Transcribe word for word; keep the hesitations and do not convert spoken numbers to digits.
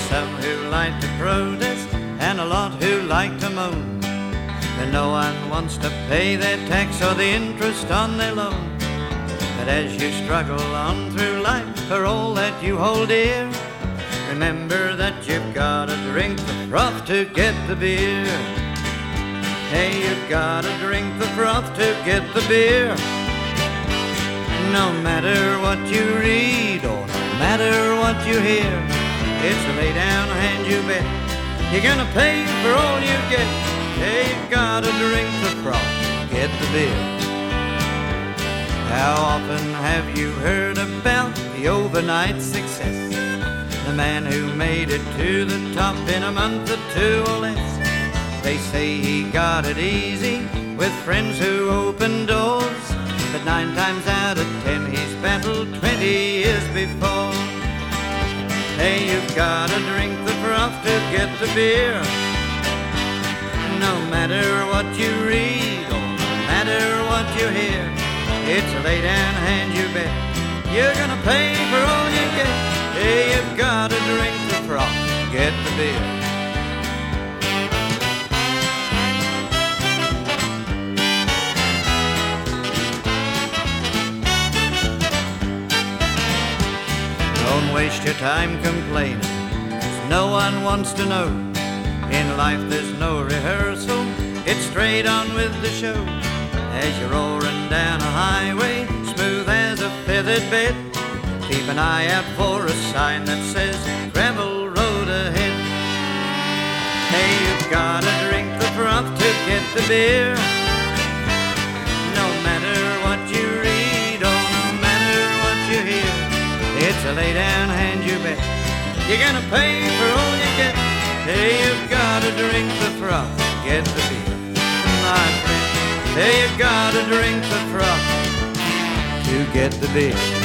some who like to protest and a lot who like to moan, but no one wants to pay their tax or the interest on their loan. But as you struggle on through life for all that you hold dear, remember that you've got to drink the froth to get the beer. Hey, you've got to drink the froth to get the beer. No matter what you read or no matter what you hear, it's a lay down hand you bet. You're gonna pay for all you get. Hey, you've got to drink the froth to get the beer. How often have you heard about the overnight success? The man who made it to the top in a month or two or less. They say he got it easy with friends who opened doors, but nine times out of ten he's battled twenty years before. Hey, you've got to drink the froth to get the beer. No matter what you read or no matter what you hear, it's a lay down hand you bet. You're gonna pay for all you get. Hey, you've got to drink the froth to get the beer. Don't waste your time complaining, 'cause no one wants to know. In life there's no rehearsal, it's straight on with the show. As you're roaring down a highway, smooth as a feathered bed, keep an eye out for a sign that says gravel road ahead. Hey, you've got to drink the froth to get the beer. No matter what you read or no matter what you hear, it's a lay down hand you bet. You're gonna pay for all you get. Hey, you've got to drink the froth to get the beer, my friend. Hey, you've got to drink the froth to get the beer.